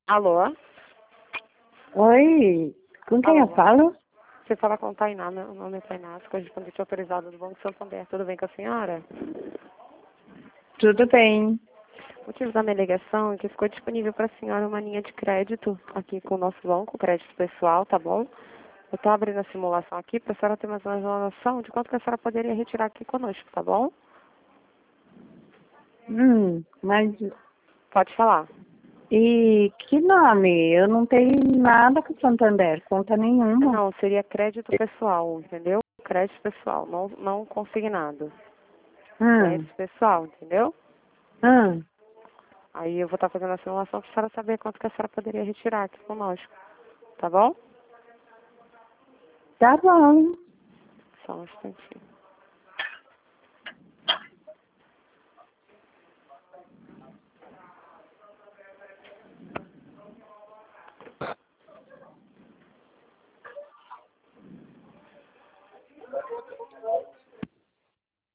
Alô? Oi, com quem eu Alô? falo? Você fala com Tainá, meu nome é Tainá, sou correspondente autorizada do Banco Santander. Tudo bem com a senhora? Tudo bem. O motivo da minha ligação é que ficou disponível para a senhora uma linha de crédito aqui com o nosso banco, crédito pessoal, tá bom? Eu estou abrindo a simulação aqui para a senhora ter mais ou menos uma noção de quanto que a senhora poderia retirar aqui conosco, tá bom? Mas Pode falar. e que nome? Eu não tenho nada com Santander, conta nenhuma. Não, seria crédito pessoal, entendeu? Crédito pessoal, não consignado. Hum, Crédito pessoal, entendeu? hum, Aí eu vou estar fazendo a simulação para a senhora saber quanto que a senhora poderia retirar aqui conosco, tá bom? tá bom. Só um instantinho.